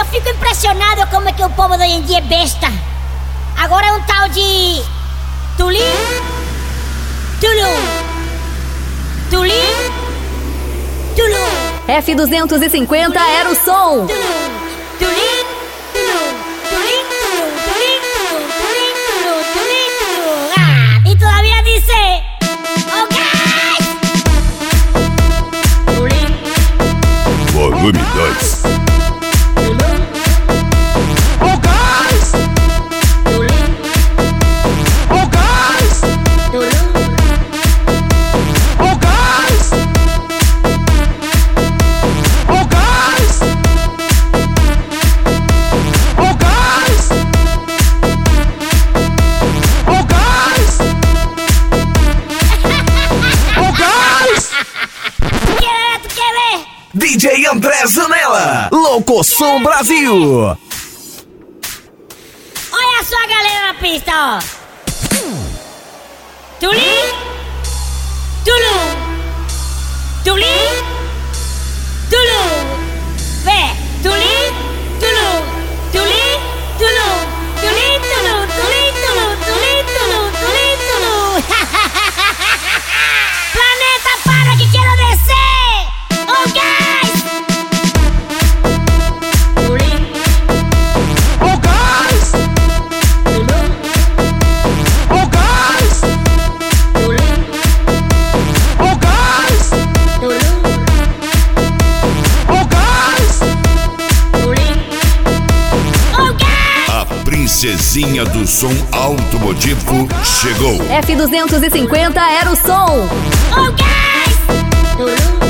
fico impressionado como é que o povo de hoje em dia é besta. Agora é um tal de Tuli, Tulu, Tuli, Tulu. F250 era o som. Tuli, Tuli, Tulu, Tuli, Tulu, Tuli, Tulu, Tuli, Tulu, Tuli, Tulu. Ah, e todavía dice, oh guys. Tuli, Volume 2. DJ André Zanella, Locoção Brasil. Olha só a galera na pista, ó. Tuli, Tulu, Tuli, Tulu. Vê, Tuli, Tulu, Tuli, Tulu, Tuli, Tulu, Tuli, Tulu, Tuli, Tulu, Tuli, Tulu. Planeta, para que quero descer. Oh, guys. Princesinha do som automotivo chegou. F250 era o som. Oh, guys.